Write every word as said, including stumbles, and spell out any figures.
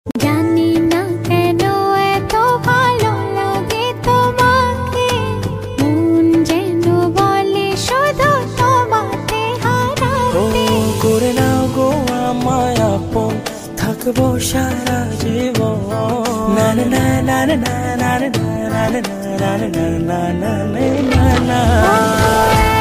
জানি না কেন এত ভালো লাগে তোমাকে, মন যেন বলে শুধু তোমাকে হারাতে। ও করে নাও গো আমায় আপন, থাকবো সারা জীবন। না না না না না না না না না না না না না না না।